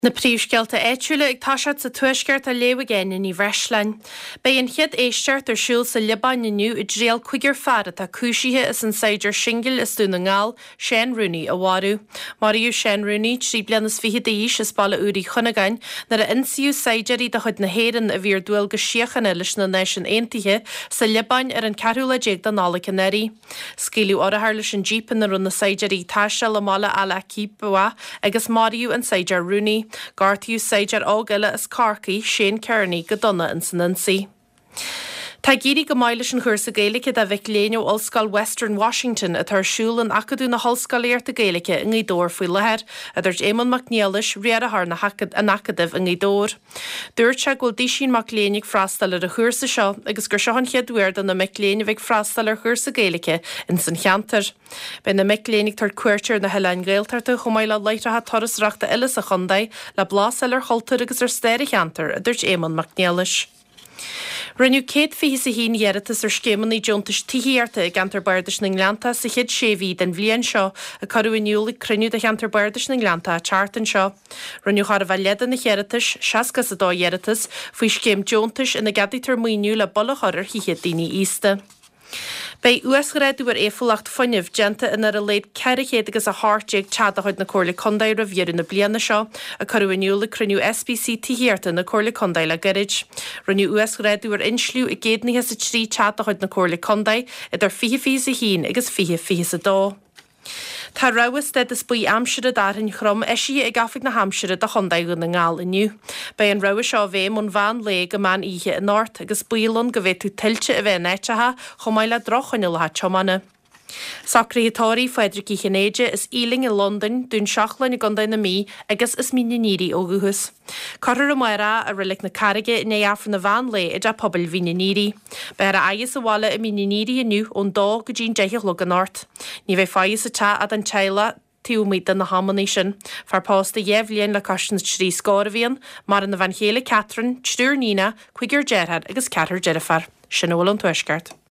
Na príomhsceilta éitiúla ag táisiad sa tuaisceart a léamhagéin in Bhreislein. Ba an chiad éisteart siúil sa Libáin inniu i dréal chuigear fada tá cúisithe is an Saidir Singil is dúna ngáil Shane Rooney a bhharú. Mariú Shane Rooney trí blianas fiche d'aois is balla úrí chunagain nar a insiú Saidirí de chuid na héireann a bhíor dúil go siochanna leis na Nation Aontaithe sa Libáin ar an cearúla déag don nála Canary. Scíliú orthair leis an jeepan na run na Saidirí táiste le mála ala cíbua agus Mariú an Saidir Rooney. Garthiú Saidir ágaile is Carcaí Shane Kearney go donna in san Nancy. Tá géirí go maiile an chuirsa Gaeilge a bheith léineo Ollscoil Western Washington a tarsúil an acadú na hallscoiléirta Gaeilge in Ghaedóir faoi leir a dúirt Éamon McNeilis riarthar na an acadamh in Ghaedóir. Dúirt se ghfuil dísín mac léinigh freastal ar a chuirsa seo agus gur seán cheadúir don na mecléine bheith freastal ar chuirsa Gaeilge in san cheantar. Ben na meclénig tar cuairtear na heile Gaeltarta chumáile leitrathe torasreachta Elis a chundaid le blásel ar holtar agus ar stéir cheantar a dúirt Éamon McNeilis. Rinneú céad fi sa hín dhearatas ar scémannaí Jontas tííarta ag Antar Bardais na Nglanta sa chéad séhí den bhliain seo a carú iniuúla cruniú de Antar Bardais na Nglanta a chartan seo. Rinneú char a bheith ledan na chearatas, seacas a dá dhearatas, faoi scéim Jontas ina gaditar muoinú le bolla chorir híchéad daoine ísta. Bei US-gréadú ar éfolacht funineh genta in ar a léad ceirichéad agus a háirteag teadaid na Cóirla Condaid a bhíar na bliana seo a carúiniúla cruniú SPC tíhiarta na Cóirla Condaid le garid. Rinneú US-gréadú ar inslú i géadnithe sa trí teadaid na Cóirla Condaid idir 4 a hín agus 4 a dó. Tá rawas de is buí amsire darin chrom eisi ag gafig na hamsire de chundaid go na ngáil inniu. Bei an rawa seo bhéim an bhain le go man ihe in náirt agus buílan go bhéh tú tiltte a bheith néitethe chomáile drochanil le chomanna. Sacraítóirí Fedrici Chinéide is Ealing in London dún seachlein i Gundaid na mí agus is míníí óguhus. Carar a maira a rilik na carige in éafran na bhain le id a pobl víníí. Bear a aias a bhile i míníí aniu ón dó go dín deich le an náirt. Ní bheith fáis a te a an teile tíúmid an na Hammaní sin, far pásta dhéhlíonn le caisin trí scóirhíon mar an na Van Chéile Catherine, Trúr Nína, Cuigear Gerhard agus Ceatar Jennifer. Sin bhfuil an tuaisceart.